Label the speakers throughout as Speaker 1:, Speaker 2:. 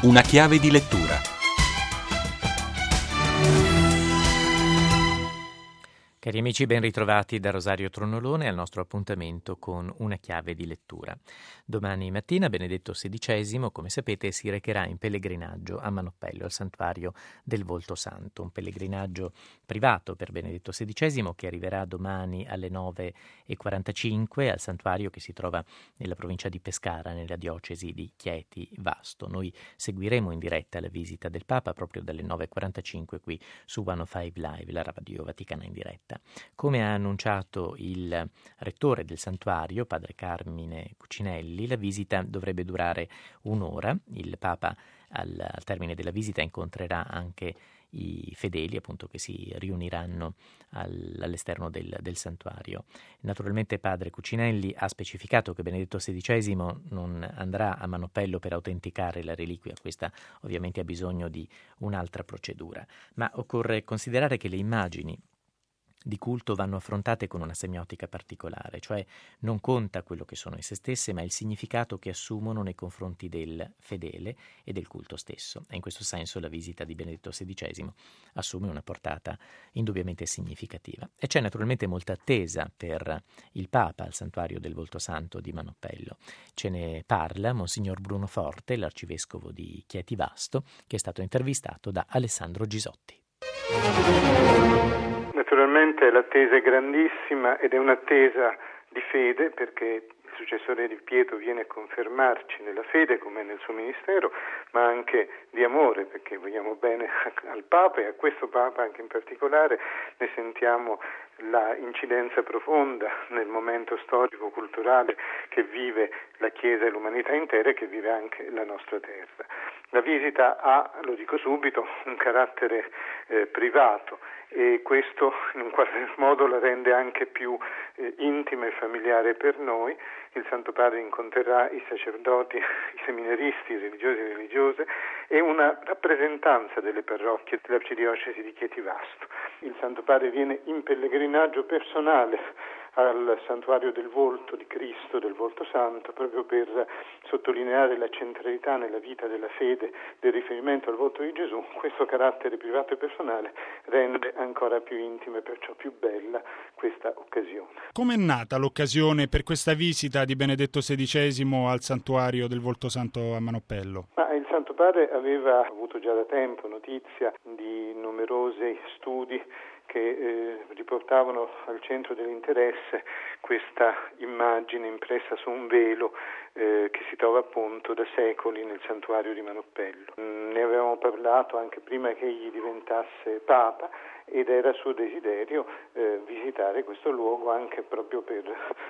Speaker 1: Una chiave di lettura.
Speaker 2: Cari amici, ben ritrovati da Rosario Tronolone al nostro appuntamento con Una chiave di lettura. Domani mattina Benedetto XVI, come sapete, si recherà in pellegrinaggio a Manoppello, al santuario del Volto Santo, un pellegrinaggio privato per Benedetto XVI che arriverà domani alle 9:45 al santuario che si trova nella provincia di Pescara, nella diocesi di Chieti Vasto. Noi seguiremo in diretta la visita del Papa proprio dalle 9:45 qui su 105 Live, la radio vaticana in diretta. Come ha annunciato il rettore del santuario, padre Carmine Cucinelli, la visita dovrebbe durare un'ora. Il Papa al termine della visita incontrerà anche i fedeli, appunto, che si riuniranno all'esterno del santuario. Naturalmente padre Cucinelli ha specificato che Benedetto XVI non andrà a Manoppello per autenticare la reliquia, questa ovviamente ha bisogno di un'altra procedura, ma occorre considerare che le immagini di culto vanno affrontate con una semiotica particolare, cioè non conta quello che sono esse stesse, ma il significato che assumono nei confronti del fedele e del culto stesso. E in questo senso la visita di Benedetto XVI assume una portata indubbiamente significativa. E c'è naturalmente molta attesa per il Papa al santuario del Volto Santo di Manoppello. Ce ne parla Monsignor Bruno Forte, l'arcivescovo di Chieti Vasto, che è stato intervistato da Alessandro Gisotti.
Speaker 3: Naturalmente l'attesa è grandissima ed è un'attesa di fede, perché il successore di Pietro viene a confermarci nella fede come nel suo ministero, ma anche di amore, perché vogliamo bene al Papa e a questo Papa anche in particolare. Ne sentiamo la incidenza profonda nel momento storico-culturale che vive la Chiesa e l'umanità intera e che vive anche la nostra terra. La visita ha, lo dico subito, un carattere privato, e questo in un qualche modo la rende anche più intima e familiare per noi. Il Santo Padre incontrerà i sacerdoti, i seminaristi, i religiosi e religiose e una rappresentanza delle parrocchie dell'arcidiocesi di Chieti Vasto. Il Santo Padre viene in pellegrinaggio personale al santuario del volto di Cristo, del Volto Santo, proprio per sottolineare la centralità nella vita della fede del riferimento al volto di Gesù. Questo carattere privato e personale rende ancora più intima e perciò più bella questa occasione.
Speaker 4: Com'è nata l'occasione per questa visita di Benedetto XVI al santuario del Volto Santo a Manoppello?
Speaker 3: Il Santo Padre aveva avuto già da tempo notizia di numerosi studi che riportavano al centro dell'interesse questa immagine impressa su un velo che si trova appunto da secoli nel santuario di Manoppello. Ne avevamo parlato anche prima che egli diventasse Papa ed era suo desiderio visitare questo luogo anche proprio per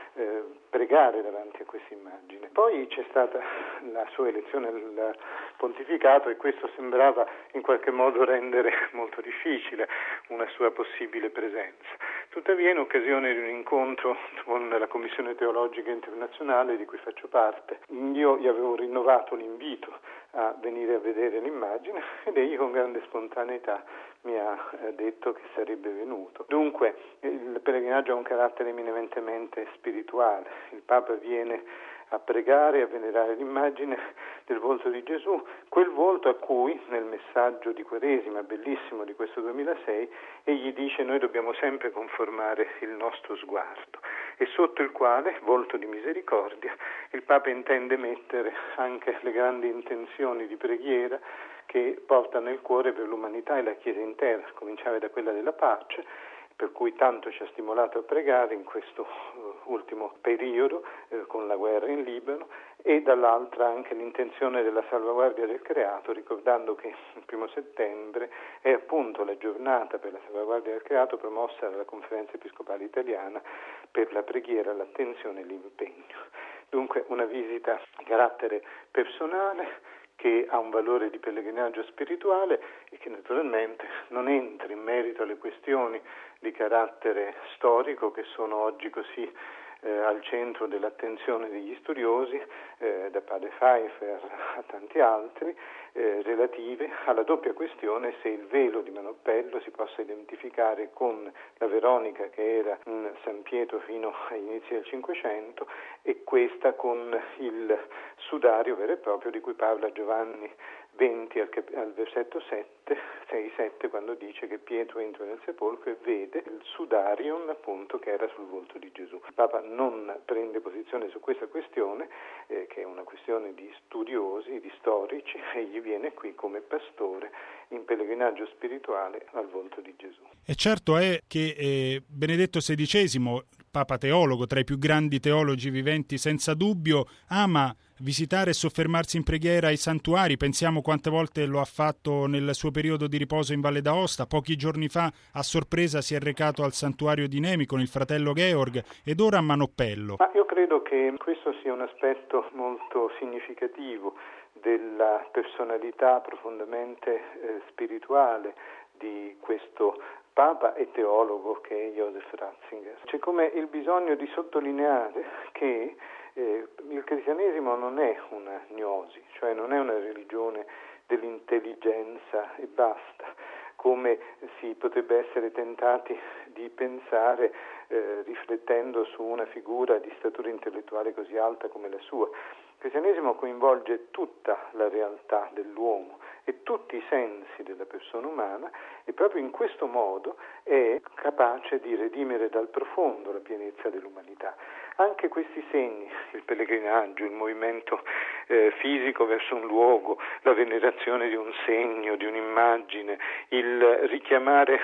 Speaker 3: pregare davanti a questa immagine. Poi c'è stata la sua elezione al pontificato e questo sembrava in qualche modo rendere molto difficile una sua possibile presenza. Tuttavia, in occasione di un incontro con la Commissione Teologica Internazionale di cui faccio parte, io gli avevo rinnovato l'invito a venire a vedere l'immagine ed egli con grande spontaneità mi ha detto che sarebbe venuto. Dunque il pellegrinaggio ha un carattere eminentemente spirituale. Il Papa viene a pregare e a venerare l'immagine del volto di Gesù, quel volto a cui nel messaggio di Quaresima bellissimo di questo 2006 egli dice: noi dobbiamo sempre conformare il nostro sguardo, e sotto il quale, volto di misericordia, il Papa intende mettere anche le grandi intenzioni di preghiera che porta nel cuore per l'umanità e la Chiesa intera, a cominciare da quella della pace, per cui tanto ci ha stimolato a pregare in questo ultimo periodo con la guerra in Libano, e dall'altra anche l'intenzione della salvaguardia del creato, ricordando che il 1 settembre è appunto la giornata per la salvaguardia del creato promossa dalla Conferenza Episcopale Italiana per la preghiera, l'attenzione e l'impegno. Dunque una visita di carattere personale che ha un valore di pellegrinaggio spirituale e che naturalmente non entra in merito alle questioni di carattere storico che sono oggi così al centro dell'attenzione degli studiosi, da padre Pfeiffer a tanti altri, relative alla doppia questione se il velo di Manoppello si possa identificare con la Veronica che era in San Pietro fino agli inizi del Cinquecento e questa con il sudario vero e proprio di cui parla Giovanni 20 al versetto 6-7, quando dice che Pietro entra nel sepolcro e vede il sudarium appunto che era sul volto di Gesù. Il Papa non prende posizione su questa questione, che è una questione di studiosi, di storici, egli viene qui come pastore in pellegrinaggio spirituale al volto di Gesù.
Speaker 4: E certo è che Benedetto XVI, Papa teologo, tra i più grandi teologi viventi senza dubbio, ama visitare e soffermarsi in preghiera ai santuari. Pensiamo quante volte lo ha fatto nel suo periodo di riposo in Valle d'Aosta. Pochi giorni fa a sorpresa si è recato al santuario di Nemi con il fratello Georg ed ora a Manoppello.
Speaker 3: Ma io credo che questo sia un aspetto molto significativo della personalità profondamente spirituale di questo Papa e teologo che è Joseph Ratzinger. C'è come il bisogno di sottolineare che il cristianesimo non è una gnosi, cioè non è una religione dell'intelligenza e basta, come si potrebbe essere tentati di pensare riflettendo su una figura di statura intellettuale così alta come la sua. Il cristianesimo coinvolge tutta la realtà dell'uomo e tutti i sensi della persona umana e proprio in questo modo è capace di redimere dal profondo la pienezza dell'umanità. Anche questi segni, il pellegrinaggio, il movimento fisico verso un luogo, la venerazione di un segno, di un'immagine, il richiamare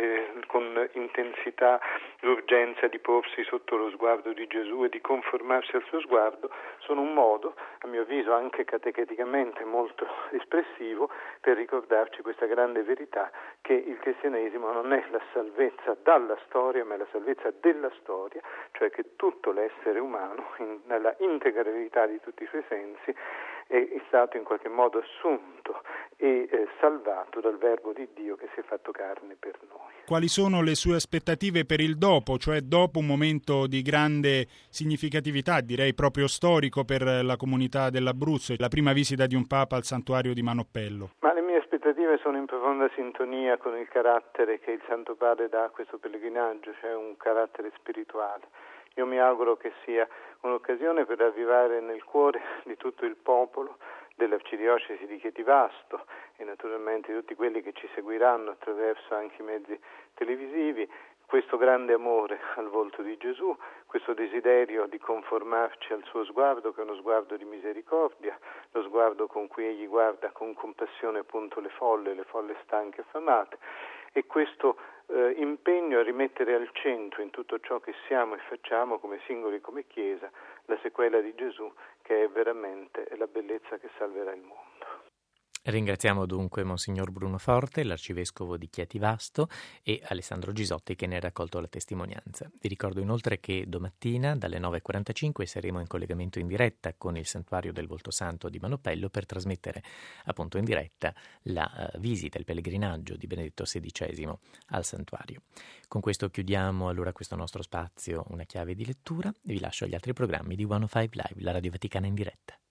Speaker 3: con intensità l'urgenza di porsi sotto lo sguardo di Gesù e di conformarsi al suo sguardo, sono un modo, a mio avviso anche catecheticamente molto espressivo, per ricordarci questa grande verità che il cristianesimo non è la salvezza dalla storia, ma è la salvezza della storia, cioè che tutto l'essere umano, nella integralità di tutti i suoi sensi, è stato in qualche modo assunto e salvato dal Verbo di Dio che si è fatto carne per noi.
Speaker 4: Quali sono le sue aspettative per il dopo, cioè dopo un momento di grande significatività, direi proprio storico per la comunità dell'Abruzzo, la prima visita di un Papa al santuario di Manoppello?
Speaker 3: Ma le mie aspettative sono in profonda sintonia con il carattere che il Santo Padre dà a questo pellegrinaggio, cioè un carattere spirituale. Io mi auguro che sia un'occasione per ravvivare nel cuore di tutto il popolo dell'arcidiocesi di Chieti Vasto e naturalmente tutti quelli che ci seguiranno attraverso anche i mezzi televisivi questo grande amore al volto di Gesù, questo desiderio di conformarci al suo sguardo che è uno sguardo di misericordia, lo sguardo con cui egli guarda con compassione appunto le folle stanche e affamate e questo impegno a rimettere al centro in tutto ciò che siamo e facciamo come singoli e come Chiesa la sequela di Gesù che è veramente la bellezza che salverà il mondo.
Speaker 2: Ringraziamo dunque Monsignor Bruno Forte, l'arcivescovo di Chieti Vasto e Alessandro Gisotti che ne ha raccolto la testimonianza. Vi ricordo inoltre che domattina dalle 9.45 saremo in collegamento in diretta con il Santuario del Volto Santo di Manoppello per trasmettere appunto in diretta la visita, il pellegrinaggio di Benedetto XVI al santuario. Con questo chiudiamo allora questo nostro spazio Una chiave di lettura e vi lascio agli altri programmi di 105 Live, la Radio Vaticana in diretta.